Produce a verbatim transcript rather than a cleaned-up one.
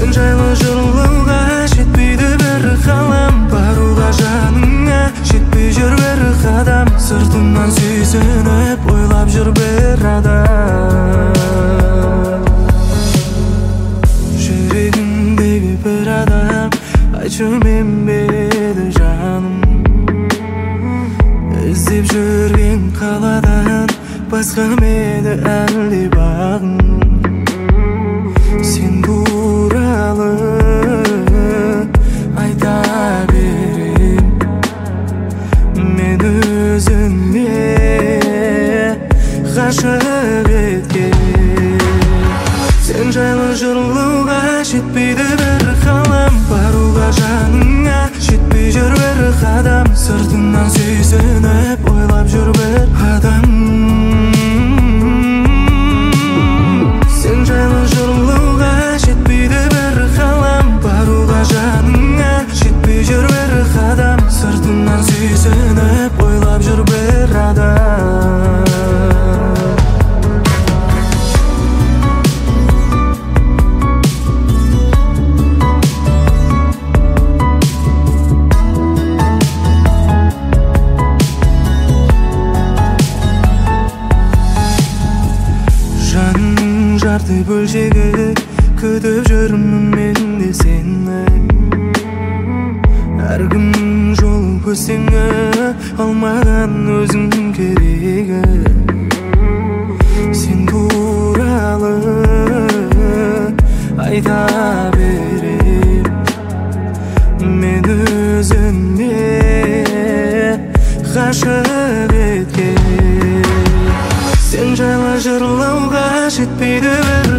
Сен жайлы жырлауға жетпейді бір қалам, баруға жаныңа жетпей жүр бір қадам. Сыртыңнан сүйсініп ойлап жүр бір адам. Жүрегіңдегі бір адам, айтшы менбеді жаным. Іздеп жүрген қаладан басқа меді әлде бағың. Сен туралы айта берем, мен өзіңе ғашық еткен. Сен жайлы жырлауға жетпейді бір қалам, баруға жаныңа жетпей жүр бір қадам. Сыртыңнан сүйсініп ойлап жүр бір адам. Сен жайлы жырлауға жетпейді бір қалам, баруға жаныңа жетпей жүр бір қадам. Сыртыңнан сүйсініп ойлап жүр бір адам. Жаның жарты бөлшегі, күтіп жүрмін мен де сені. Әркім жолын көсеңі, алмаған өзің керегі. Сен туралы айта берем, мен өзіңе ғашық еткен. Сен жайлы жырлауға жетпейді бір